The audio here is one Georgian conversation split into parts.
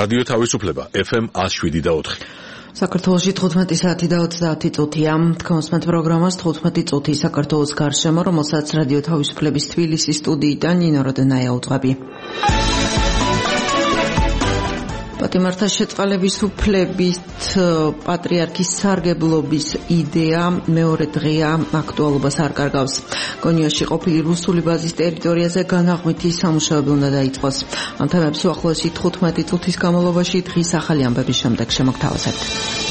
რადიო თავისუფლება FM 107.4. საქართველოში 15 საათი და 30 წუთია. თქვენს პროგრამას 15 წუთი საქართველოს გარშემო, რომელსაც რადიო თავისუფლების თბილისის სტუდიიდან ნინო როდენაია უძღვები. პატიმართა შეწყალების უფლებით პატრიარქის სარგებლობის იდეა მეორე დღეა აქტუალობას არ კარგავს. გონიაში ყოფილი რუსული ბაზის ტერიტორიაზე განაღვით სამუშაოები უნდა დაიწყოს. ამ თემებს უახლოესი 15 წუთის განმავლობაში დღის ახალი ამბების შემდეგ შემოგთავაზებთ.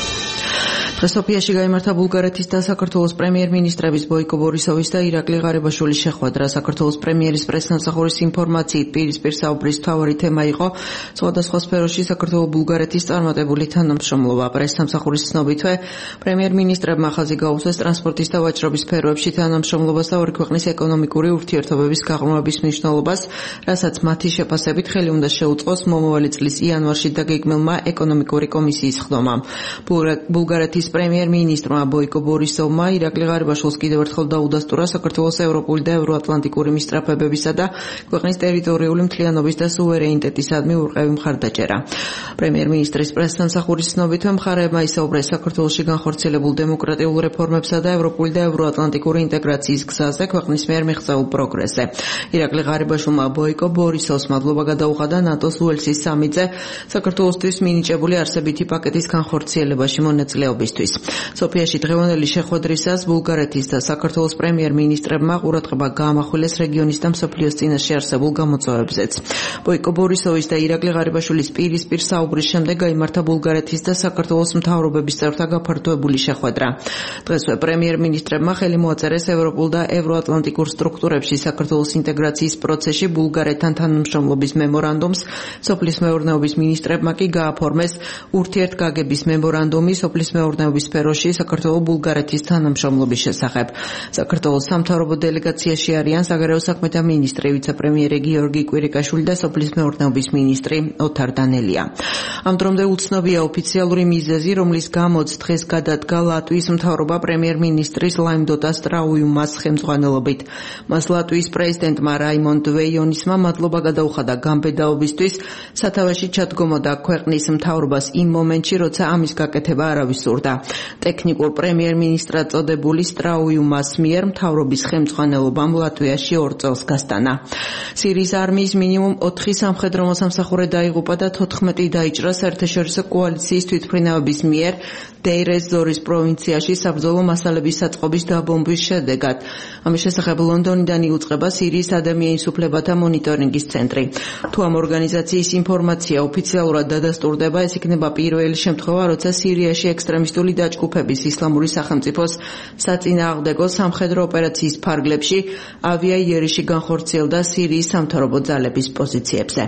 სოფიაში გაიმართა ბულგარეთის და საქართველოს პრემიერ-მინისტრების ბოიკო ბორისოვის და ირაკლი ღარიბაშვილის შეხვედრა. საქართველოს პრემიერის პრესსამსახურის ინფორმაციით პირისპირ საუბრის მთავარი თემა იყო სხვადასხვა სფეროში საქართველო-ბულგარეთის წარმატებული თანამშრომლობა. პრესსამსახურის ცნობითვე პრემიერ-მინისტრებმა ხაზი გაუსვეს ტრანსპორტის და ვაჭრობის სფეროებში თანამშრომლობას და ორი ქვეყნის ეკონომიკური ურთიერთობების გაღრმავების მნიშვნელობას, რასაც მათი შეფასებით ხელი უნდა შეუწყოს მომავალი წლის იანვარში დაგეგმილმა ეკონომიკური კომისიის ხდომამ. ბულგარეთის პრემიერ-მინისტრმა ბოიკო ბორისოვმა ირაკლი ღარიბაშვილს კიდევ ერთხელ დაუდასტურა საქართველოს ევროპული და ევროატლანტიკური მისწრაფებებისა და ქვეყნის ტერიტორიული მთლიანობის და სუვერენიტეტისადმი ურყევი მხარდაჭერა. პრემიერ-მინისტრის პრესსამსახურის ცნობითვე მხარეებმა ისაუბრეს საქართველოში განხორციელებულ დემოკრატიულ რეფორმებსა და ევროპული და ევროატლანტიკური ინტეგრაციის გზაზე ქვეყნის მიერ მიღწეულ პროგრესზე. ირაკლი ღარიბაშვილმა ბოიკო ბორისოვს მადლობა გადაუხადა ნატოს უელსის სამიტზე საქართველოსთვის მინიჭებული არსებითი პაკეტის განხორციელებაში მონაწილეობისთვის. სოფიაში დღევანდელი შეხვედრისას ბულგარეთის და საქართველოს პრემიერ-მინისტრებმა ყურადღება გაამახვილეს რეგიონის და მსოფლიოს წინაშე არსებულ გამოწვევებზეც. ბოიკო ბორისოვის და ირაკლი ღარიბაშვილის პირისპირ საუბრის შემდეგ გაიმართა ბულგარეთის და საქართველოს მთავრობების წევრთა გაფართოებული შეხვედრა. დღესვე პრემიერ-მინისტრებმა ხელი მოაწერეს ევროპულ და ევროატლანტიკურ სტრუქტურებში საქართველოს ინტეგრაციის პროცესში ბულგარეთთან თანამშრომლობის მემორანდუმს, სოფლის მეურნეობის მინისტრებმა კი გააფორმეს ურთიერთგაგების მემორანდუმი სოფლის მეურნეობის სფეროში საქართველო-ბულგარეთის თანამშრომლობის შესახებ. საქართველოს სამთავრობო დელეგაციაში არიან საგარეო საქმეთა მინისტრი, ვიცე-პრემიერი გიორგი კვირიკაშვილი და სოფლის მეურნეობის მინისტრი ოთარ დანელია. ამ დრომდე უცნობია ოფიციალური მიზეზი, რომლის გამოც დღეს გადადგა ლატვიის მთავრობა პრემიერ-მინისტრის ლაიმდოტა სტრაუიუმას ხელმძღვანელობით. მას ლატვიის პრეზიდენტმა რაიმონდ ვეიონისმა მადლობა გადაუხადა გამბედაობისთვის, სათავეში ჩადგომოდა ქვეყნის მთავრობას იმ მომენტში, როცა ამის გაკეთება არავის სურდა. ტექნიკურ პრემიერ-მინისტრად წოდებული სტრაუიუმას მიერ მთავრობის ხელმძღვანელობამ ლატვიაში 2 წელს გასტანა. სირიის არმიის მინიმუმ 4 სამხედრო მოსამსახურე დაიღუპა და 14 დაიჭრა საერთაშორისო კოალიციის თვითმფრინავების მიერ დეირ-ეს-ზორის პროვინციაში საბრძოლო მასალების საწყობის დაბომბვის შედეგად. ამის შესახებ ლონდონიდან იუწყება სირიის ადამიანის უფლებათა მონიტორინგის ცენტრი. თუ ამ ორგანიზაციის ინფორმაცია ოფიციალურად დადასტურდება, ეს იქნება პირველი შემთხვევა, როცა სირიაში ექსტრემისტული დაჯგუფების ისლამური სახელმწიფოს საწინააღმდეგო სამხედრო ოპერაციის ფარგლებში ავიაიერიში განხორციელდა სირიის სამთავრობო ძალების პოზიციებზე.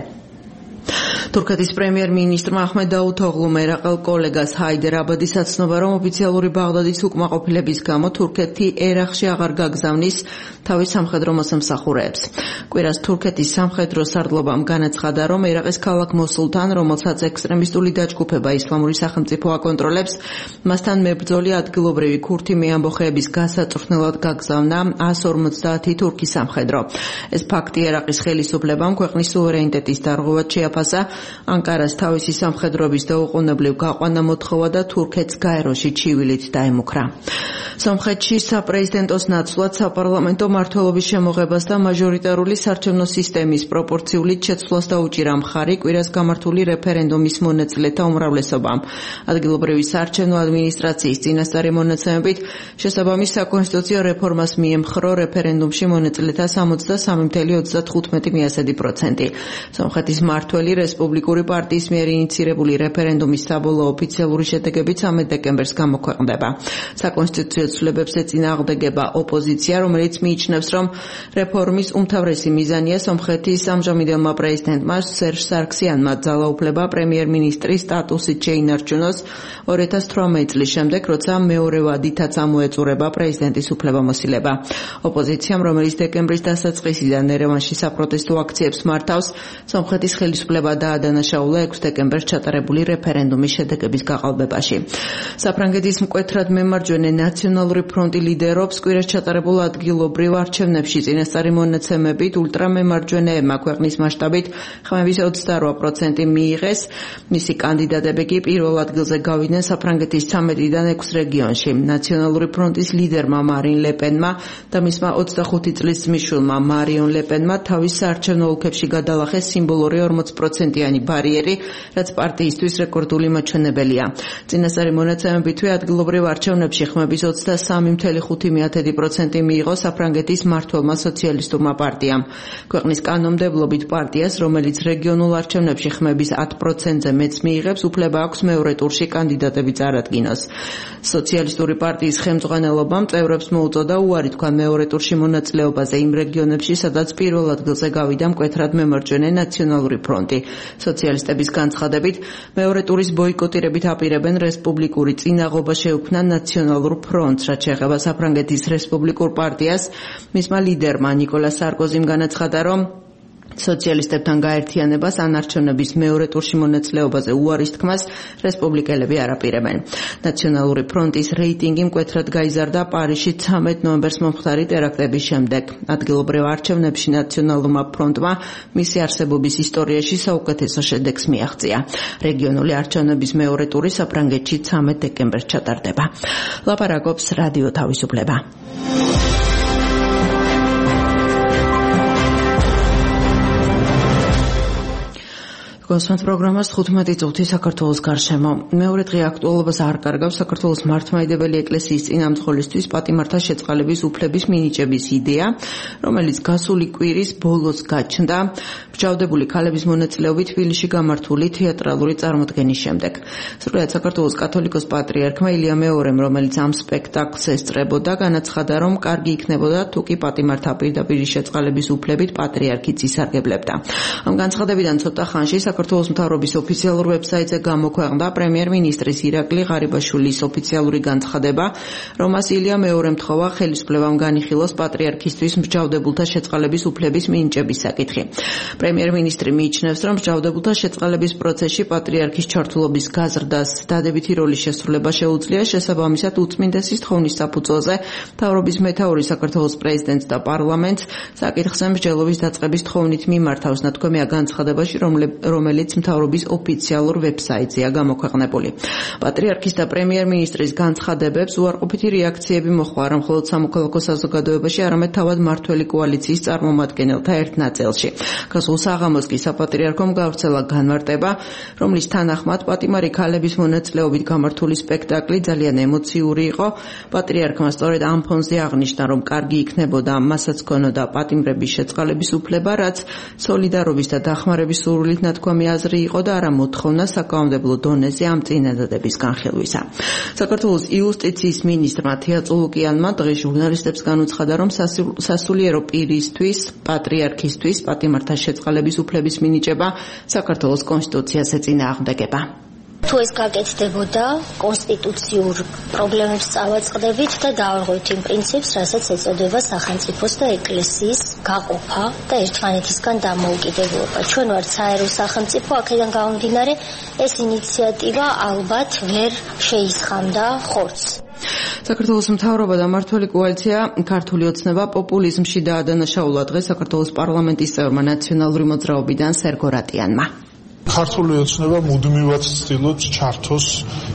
თურქეთის პრემიერ-მინისტრმა აჰმედ დაუთოღლუმ ერაყელ კოლეგას ჰაიდერ აბადის აცნობა, რომ ოფიციალური ბაღდადის უკმაყოფილების გამო თურქეთი ერაყში აღარ გაგზავნის თავის სამხედრო მოსამსახურეებს. კვირას თურქეთის სამხედრო სარდლობამ განაცხადა, რომ ერაყის ქალაქ მოსულთან, რომელსაც ექსტრემისტული დაჯგუფება ისლამური სახელმწიფო აკონტროლებს, მასთან მებრძოლი ადგილობრივი ქურთი მეამბოხეების გასაწვრთნელად გაგზავნა 150 თურქი სამხედრო. ეს ფაქტი ერაყის ხელისუფლებამ ქვეყნის სუვერენიტეტის დარღვევად შეაფასა. ანკარას თავისი სამხედროების დაუყოვნებლივ გაყვანა მოთხოვა და თურქეთს გაეროში ჩივილით დაემუქრა. სომხეთში საპრეზიდენტოს ნაცვლად საპარლამენტო მმართველობის შემოღებას და მაჟორიტარული საარჩევნო სისტემის პროპორციული შეცვლას დაუჭირა მხარი კვირას გამართული რეფერენდუმის მონაწილეთა უმრავლესობამ. ადგილობრივი საარჩევნო ადმინისტრაციის წინასწარი მონაცემებით შესაბამის საკონსტიტუციო რეფორმას მიემხრო რეფერენდუმში მონაწილეთა 63.35%. სომხეთის მმართველი რესპუბლიკური პარტიის მიერ ინიცირებული რეფერენდუმის საბოლოო ოფიციალური შედეგები 13 დეკემბერს გამოქვეყნდება. საკონსტიტუციო ცვლილებებს ეწინააღმდეგება ოპოზიცია, რომელიც მიიჩნევს, რომ რეფორმის უმთავრესი მიზანია სომხეთის ამჟამინდელმა პრეზიდენტმა სერჟ სარქსიანმა ძალაუფლება პრემიერ-მინისტრის სტატუსით შეინარჩუნოს 2018 წლის შემდეგ, როცა მეორე ვადითაც ამოეწურება პრეზიდენტის უფლებამოსილება. ოპოზიციამ, რომელიც დეკემბრის დასაწყისიდან ერევანში საპროტესტო აქციებს მართავს, სომხეთის ხელისუფლება დაადასტურა დაადანაშაულა 6 დეკემბერს ჩატარებული რეფერენდუმის შედეგების გაყალბებაში. საფრანგეთის მკვეთრად მემარჯვენე ნაციონალური ფრონტი ლიდერობს კვირას ჩატარებულ ადგილობრივ არჩევნებში წინასწარი მონაცემებით ულტრამემარჯვენეებმა ქვეყნის მასშტაბით ხმების 28% მიიღეს. მისი კანდიდატები კი პირველ ადგილზე გავიდნენ საფრანგეთის 13-დან 6 რეგიონში. ნაციონალური ფრონტის ლიდერმა მარინ ლეპენმა და მისმა 25 წლის ძმისშვილმა მარიონ ლეპენმა თავის საარჩევნო ოლქებში გადალახეს სიმბოლური 40%-იანი ბარიერი, რაც პარტიისთვის რეკორდული მაჩვენებელია. წინასწარი მონაცემებითვე ადგილობრივ არჩევნებში ხმების 23.5% მიიღო საფრანგეთის მმართველმა სოციალისტურმა პარტიამ. ქვეყნის კანონმდებლობით პარტიას, რომელიც რეგიონულ არჩევნებში ხმების 10%-ზე მეც მიიღებს, უფლება აქვს მეორე ტურში კანდიდატები წარადგინოს. სოციალისტური პარტიის ხელმძღვანელობამ წევრებს მოუწოდა უარი თქვა მეორე ტურში მონაწილეობაზე იმ რეგიონებში, სადაც პირველ ადგილზე გავიდა მკვეთრად მემარჯვენე ნაციონალური ფრონტი. სოციალისტების განცხადებით, მეორე ტურის ბოიკოტირებით აპირებენ რესპუბლიკური წინაღობა შეუქმნა ნაციონალურ ფრონტს, რაც შეეხება საფრანგეთის რესპუბლიკურ პარტიას. მისმა ლიდერმა ნიკოლა სარკოზიმ განაცხადა, რომ სოციალისტებთან გაერთიანებას ან არჩევნების მეორე ტურში მონაწილეობაზე უარის თქმას რესპუბლიკელები არ აპირებენ. ნაციონალური ფრონტის რეიტინგი მკვეთრად გაიზარდა პარიზში 13 ნოემბერს მომხდარი ტერაქტების შემდეგ. ადგილობრივ არჩევნებში ნაციონალურმა ფრონტმა მისი არსებობის ისტორიაში საუკეთესო შედეგს მიაღწია. რეგიონული არჩევნების მეორე ტური საფრანგეთში 13 დეკემბერს ჩატარდება. ლაპარაკობს რადიო თავისუფლება. კონსულტანტ პროგრამას 15 წუთი საქართველოს გარშემო. მეორე დღე აქტუალობას არ კარგავს საქართველოს მართლმადიდებელი ეკლესიის წინამძღოლისთვის პატიმართა შეწყალების უფლების მინიჭების იდეა, რომელიც გასული კვირის ბოლოს გაჩნდა მსჯავრდებული ქალების მონაწილეობით თბილისში გამართული თეატრალური წარმოდგენის შემდეგ. სრულიად საქართველოს კათოლიკოს პატრიარქმა ილია მეორემ, რომელიც ამ სპექტაკლს ესწრებოდა, განაცხადა, რომ კარგი იქნებოდა თუ კი პატიმართა პირდაპირ შეწყალების უფლებით პატრიარქიც ისარგებლებდა. ამ განცხადებიდან ცოტა ხანში საქართველოს მთავრობის ოფიციალურ ვებსაიტზე გამოქვეყნდა პრემიერ-მინისტრის ირაკლი ღარიბაშვილის ოფიციალური განცხადება, რომ მას ილია მეორემ თხოვა ხელისუფლებამ განიხილოს პატრიარქისთვის მსჯავრდებულთა შეწყალების უფლების მინიჭების საკითხი. პრემიერ-მინისტრი მიიჩნევს, რომ მსჯავრდებულთა შეწყალების პროცესში პატრიარქის ჩართულობის გაზრდას დადებითი როლის შესრულება შეუძლია, შესაბამისად უწმინდესის თხოვნის საფუძველზე მთავრობის მეთაური საქართველოს პრეზიდენტს და პარლამენტს საკითხზე მსჯელობის დაწყების თხოვნით მიმართავს, ნათქვამია განცხადებაში, რომელიც მთავრობის ოფიციალურ ვებსაიტზეა გამოქვეყნებული. პატრიარქის და პრემიერ-მინისტრის განცხადებებს უარყოფითი რეაქციები მოჰყვა არა მხოლოდ სამოქალაქო საზოგადოებაში, არამედ თავად მმართველი კოალიციის წარმომადგენელთა ერთ ნაწილში. გასულ საღამოს კი საპატრიარქომ გავრცელა განმარტება, რომლის თანახმად პატიმარი ქალების მონაწილეობით გამართული სპექტაკლი ძალიან ემოციური იყო. პატრიარქმა სწორედ ამ ფონზე აღნიშნა, რომ კარგი იქნებოდა მასაც ქონოდა პატიმრების შეწყალების უფლება, რაც სოლიდარობის და დახმარების სურვილით ნათქვამი აზრი იყო და არა მოთხოვნა საკანონმდებლო დონეზე ამ წინადადების განხილვისა. საქართველოს იუსტიციის მინისტრმა თეა წულუკიანმა დღეს ჟურნალისტებს განუცხადა, რომ სასულიერო პირისთვის, პატრიარქისთვის პატიმართა შეწყალების უფლების მინიჭება საქართველოს კონსტიტუციას ეწინააღმდეგება. თუ ეს გაკეთდებოდა, კონსტიტუციურ პრობლემებს წავაწყდებით და დავარღვევთ იმ პრინციპს, რასაც ეწოდება სახელმწიფოს და ეკლესიის გაყოფა და ერთმანეთისგან დამოუკიდებლობა. ჩვენ ვართ საერო სახელმწიფო, აქედან გამომდინარე, ეს ინიციატივა ალბათ ვერ შეისხამდა ხორცს. საქართველოს მთავრობა და მმართველი კოალიცია ქართული ოცნება პოპულიზმში დაადანაშაულა დღეს საქართველოს პარლამენტის წევრმა ნაციონალური მოძრაობიდან სერგო რატიანმა. ქართული ოცნება მუდმივად ცდილობს ჩართოს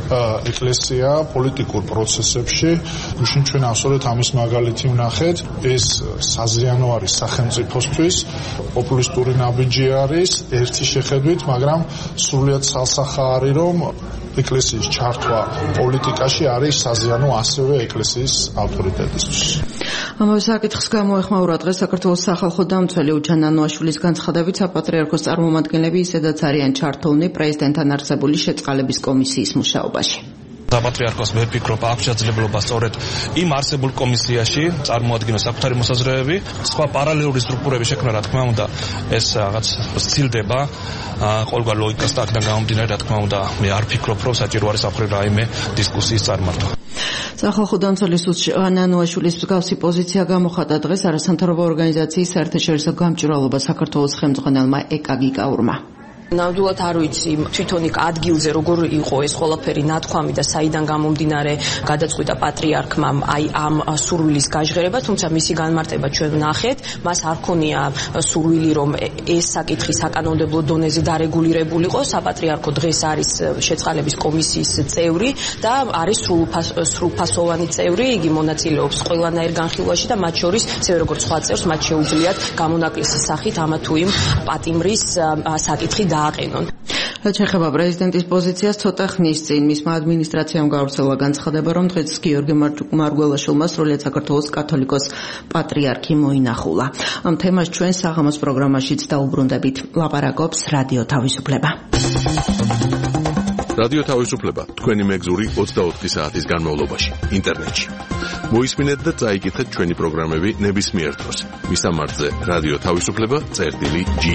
ეკლესია პოლიტიკურ პროცესებში. გუშინ ჩვენ ასწორეთ ამის მაგალითი ვნახეთ. ეს საზიანო არის სახელმწიფოსთვის, პოპულისტური ნაბიჯი არის ერთი შეხედვით, მაგრამ სრულიად ცალსახა არის, რომ ეკლესიის ჩართვა პოლიტიკაში არის საზიანო ასევე ეკლესიის ავტორიტეტისთვის. ამავე საკითხს გამოეხმაურა დღეს საქართველოს სახალხო დამცველი უჩან ანუაშვილის განცხადებით, საპატრიარქოს წარმომადგენლები ისედაც არიან ჩართულნი პრეზიდენტთან არსებული შეწყალების კომისიის მუშაობაში. საპატრიარქოს ვერ ფიქრობ აქვს შესაძლებლობა სწორედ იმ არსებულ კომისიაში წარმოადგინოს საკუთარი მოსაზრებები, სხვა პარალელური სტრუქტურები შექმნა, რა თქმა უნდა, ეს რაღაც სცილდება, ყოველგვარ ლოგიკას და აქედან გამომდინარე, რა თქმა უნდა, მე არ ფიქრობ, რომ საჭირო არის ახალი რაიმე დისკუსიის წარმართვა. სახალხო დამცველის ანუაშვილის მსგავსი პოზიცია გამოხატა დღეს არასამთავრობო ორგანიზაციის საერთაშორისო გამჭვირვალობა საქართველოს ხელმძღვანელმა ეკა გიკაურმა. ნამდვილად არ ვიცი თვითონ იქ ადგილზე როგორ იყო ეს ყველაფერი ნათქვამი და საიდან გამომდინარე გადაწყვიტა პატრიარქმა აი ამ სურვილის გაჟღერება, თუმცა მისი განმარტება ჩვენ ვნახეთ, მას არ ქონია სურვილი რომ ეს საკითხი საკანონმდებლო დონეზე დარეგულირებულიყო. საპატრიარქო დღეს არის შეწყალების კომისიის წევრი და არის სრულფასოვანი წევრი, იგი მონაწილეობს ყველანაირ განხილვაში და მათ შორის ისევე როგორც სხვა წევრს მათ შეუძლიათ გამონაკლისის სახით ამა თუ იმ პატიმრის საკითხი დააყენონ. რაც შეეხება პრეზიდენტის პოზიციას, ცოტა ხნის წინ მისმა ადმინისტრაციამ გავრცელა განცხადება, რომ დღეს გიორგი მარგველაშვილმა სრულიად საქართველოს კათოლიკოს პატრიარქი მოინახულა. ამ თემას ჩვენ საღამოს პროგრამაშიც დაუბრუნდებით. ლაპარაკობს რადიო თავისუფლება. რადიო თავისუფლება თქვენი მეგზური 24 საათის განმავლობაში ინტერნეტში. მოისმინეთ და წაიკითხეთ ჩვენი პროგრამები ნებისმიერ დროს. მისამართზე რადიო თავისუფლება.ge.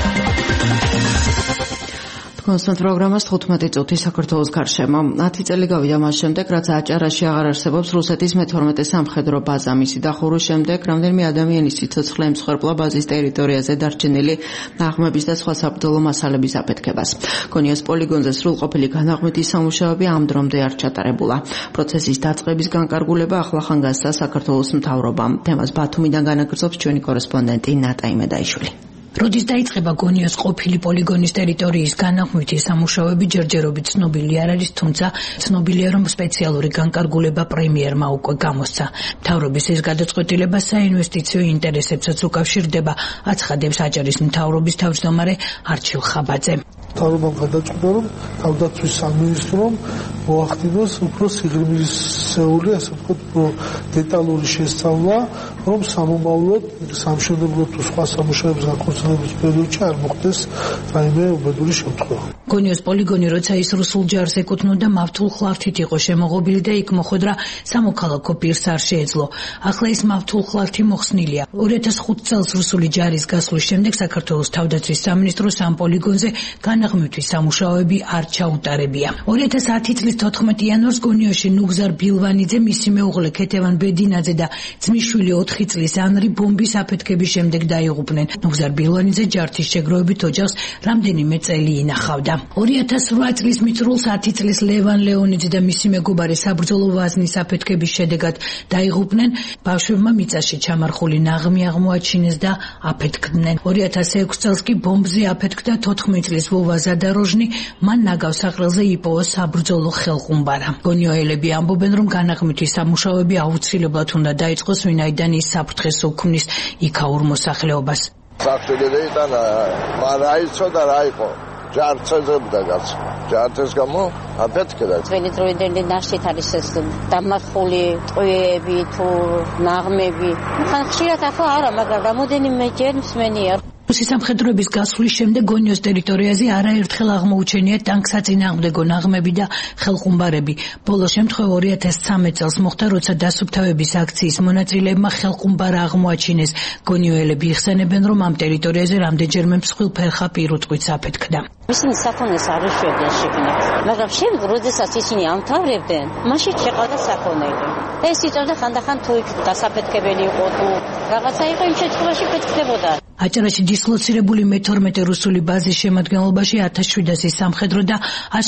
კონსტანტ პროგრამას 15 წუთი საქართველოს გარშემო. 10 წელი გავიდა მას შემდეგ, რაც აჭარაში აღარ არსებობს რუსეთის მე-12 სამხედრო ბაზა. მისი დახურვის შემდეგ რამდენიმე ადამიანის სიცოცხლე ემსხვერპლა ბაზის ტერიტორიაზე დარჩენილი ნაღმების და სხვა საბრძოლო მასალების აფეთქებას. გონიოს პოლიგონზე სრულყოფილი განაღმვითი სამუშაოები ამ დრომდე არ ჩატარებულა. პროცესის დაწყების განკარგულება ახლახან გასცა საქართველოს მთავრობამ. თემას ბათუმიდან განაგრძობს ჩვენი კორესპონდენტი ნატა იმედაიშვილი. როდის დაიწყება გონიოს ყოფილი პოლიგონის ტერიტორიის განაღმვითი სამუშაოები ჯერჯერობით ცნობილი არ არის, თუმცა ცნობილია, რომ სპეციალური განკარგულება პრემიერმა უკვე გამოსცა. მთავრობის ეს გადაწყვეტილება საინვესტიციო ინტერესებსაც უკავშირდება, აცხადებს აჭარის მთავრობის თავმჯდომარე არჩილ ხაბაძე. მთავრობამ გადაწყვიტა, რომ თავდაცვის სამინისტრომ მოახდინოს უფრო სიღრმისეული, ასე ვთქვათ, დეტალური შესწავლა, რომ სამომავლოდ სამშენებლო თუ სხვა სამუშაოების განხორციელების პერიოდში არ მოხდეს რაიმე უბედური შემთხვევა. გონიოს პოლიგონი, როცა ის რუსულ ჯარს ეკუთვნოდა, მავთულ ხლართით იყო შემოღობილი და იქ მოხვედრა სამოქალაქო პირს არ შეეძლო. ახლა ეს მავთულ ხლართი მოხსნილია. 2005 წელს რუსული ჯარის გასვლის შემდეგ საქართველოს თავდაცვის სამინისტროს ამ პოლიგონზე განაღმვითი სამუშაოები არ ჩაუტარებია. 2010 წლის 14 იანვარს გონიოში ნუგზარ ბილვანიძე, მისი მეუღლე ქეთევან ბედინაძე და ძმისშვილი 4 წლის ანრი ბომბის აფეთქების შემდეგ დაიღუპნენ. ნუგზარ ბილვანიძე ჯართის შეგროვებით ოჯახს რამდენიმე წელი ინახავდა. 2008 წლის მიწრულს 10 წლის ლევან ლეონიძე და მისი მეგობარი საბრძოლო ვაზნის აფეთქების შედეგად დაიღუპნენ. ბავშვებმა მიწაში ჩამარხული ნაღმი აღმოაჩინეს და აფეთქდნენ. 2006 წელს კი ბომბზე აფეთქდა 14 წლის ვოვა ზადაროჟნი, მან ნაგავს სახელზე იპოვა საბრძოლო ხელყუმბარა. გონიოელები ამბობენ, რომ განაღმვითი სამუშაოები აუცილებლად უნდა დაიწყოს, ვინაიდან ის საფრთხეს უქმნის იქაურ მოსახლეობას. საფრთხე ήταν, მაგრამ აიცოდა რა იყო. ჯარცეებდა გაც. ჯარცეს გამო აფეთქდა. ძველი დროიდან ნაშთით არის ეს დამარხული ტყვეები თუ ნაღმები. ხან ხშირად ახლა არა, მაგრამ რამოდენიმე ჯერ მსმენია. რუსის სამხედროების გასვლის შემდეგ გონიოს ტერიტორიაზე არაერთხელ აღმოუჩენიათ ტანკსაწინააღმდეგო ნაღმები და ხელყუმბარები. ბოლო შემთხვევა 2013 წელს მოხდა, როცა დასუფთავების აქციის მონაწილეებმა ხელყუმბარა აღმოაჩინეს. გონიოელები იხსენებენ, რომ ამ ტერიტორიაზე რამდენჯერმე მსხვილფერხა პირუტყვიც აფეთქდა. ისინი საქონელს არ ეშვებიან შიგნით, მაგრამ შემდეგ, როდესაც ისინი ამთავრებდნენ, მაშინ შეყავდა საქონელი. ეს იწევდა ხანდახან თუ იქ დასაფეთქებელი იყო თუ რაღაცა იყო, იმ შემთხვევაში ფეთქდებოდა. აჭარაში დისლოცირებული მე-12 რუსული ბაზის შემადგენლობაში 1700 სამხედრო და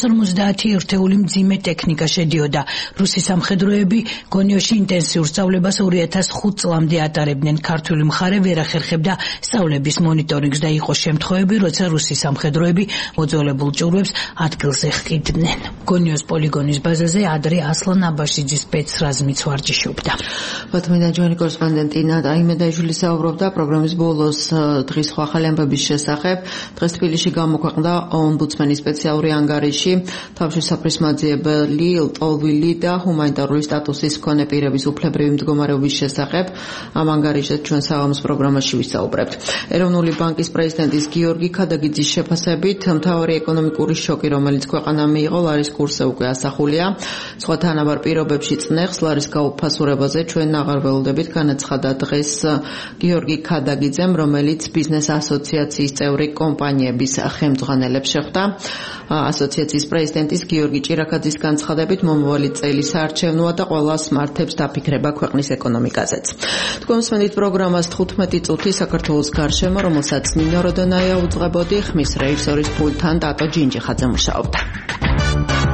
150 ერთეული მძიმე ტექნიკა შედიოდა. რუსი სამხედროები გონიოში ინტენსიურ სწავლებას 2005 წლამდე ატარებდნენ. ქართული მხარე ვერ ახერხებდა სწავლების მონიტორინგს და იყო შემთხვევები, როცა რუსი სამხედროები მოძველებულ ჭურვებს ადგილზე ხიდდნენ. გონიოს პოლიგონის ბაზაზე ადრე ასლან აბაშიძის სპეცრაზმიც ვარჯიშობდა. ბათუმიდან ჩვენი კორესპონდენტი ნატა იმედაიშვილი საუბრობდა პროგრამის ბოლოს დღის სხვა ახალი ამბების შესახებ. დღეს თბილისში გამოქვეყნდა ომბუდსმენის სპეციალური ანგარიში თავშესაფრის მაძიებელი, ლტოლვილი და ჰუმანიტარული სტატუსის მქონე პირების უფლებრივი მდგომარეობის შესახებ. ამ ანგარიშზე ჩვენ საღამოს პროგრამაში ვისაუბრებთ. ეროვნული ბანკის პრეზიდენტის გიორგი ქადაგიძის შეფასებით, მთავარი ეკონომიკური შოკი, რომელიც ქვეყანამ მიიღო, ლარის კურსზე უკვე ასახულია. სხვა თანაბარ პირობებში წნეხს ლარის გაუფასურებაზე ჩვენ აღარ ველოდებით, განაცხადა დღეს გიორგი ქადაგიძემ, რომელიც ბიზნეს ასოციაციის წევრი კომპანიების ხელმძღვანელებს შეხვდა. ასოციაციის პრეზიდენტის გიორგი ჭირაქაძის განცხადებით, მომავალი წელი საარჩევნოა და ყველას მართებს დაფიქრება ქვეყნის ეკონომიკაზეც. თქვენ მსმენით პროგრამას 15 წუთი საქართველოს გარშემო, რომელსაც ნინო როდონაია უძღვებოდი, ხმის რეჟისორის მშობელთან ტატო ჯინჯიხაძე მუშაობდა.